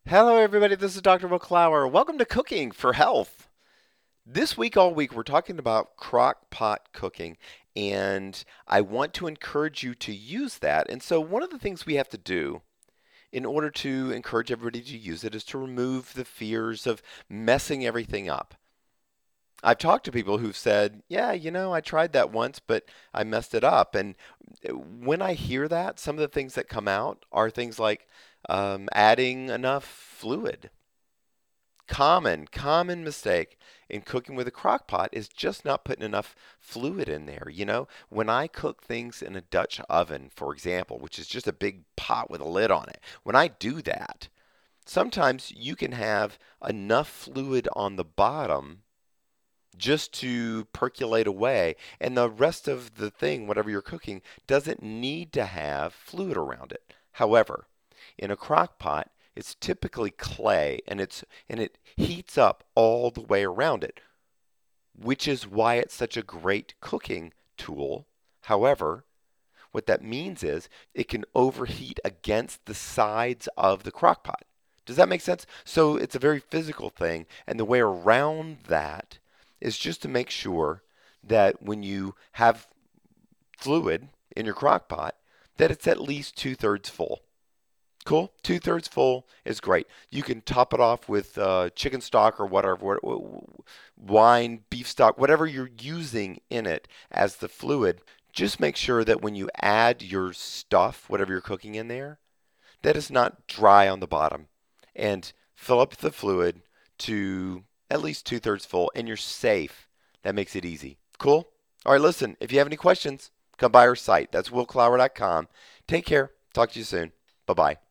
Hello, everybody. This is Dr. Will Clower. Welcome to Cooking for Health. This week, all week, we're talking about crock pot cooking, and I want to encourage you to use that. And so, one of the things we have to do in order to encourage everybody to use it is to remove the fears of messing everything up. I've talked to people who've said, yeah, I tried that once, but I messed it up. And when I hear that, some of the things that come out are things like adding enough fluid. Common mistake in cooking with a crock pot is just not putting enough fluid in there. When I cook things in a Dutch oven, for example, which is just a big pot with a lid on it, when I do that, sometimes you can have enough fluid on the bottom just to percolate away, and the rest of the thing, whatever you're cooking, doesn't need to have fluid around it. However, in a crock pot, it's typically clay and it heats up all the way around it, which is why it's such a great cooking tool. However, what that means is it can overheat against the sides of the crock pot. Does that make sense? So it's a very physical thing, and the way around that is just to make sure that when you have fluid in your crock pot, that it's at least 2/3 full. Cool. 2/3 full is great. You can top it off with chicken stock or whatever, wine, beef stock, whatever you're using in it as the fluid. Just make sure that when you add your stuff, whatever you're cooking in there, that it's not dry on the bottom. And fill up the fluid to at least 2/3 full, and you're safe. That makes it easy. Cool? All right, listen, if you have any questions, come by our site. That's willclower.com. Take care. Talk to you soon. Bye bye.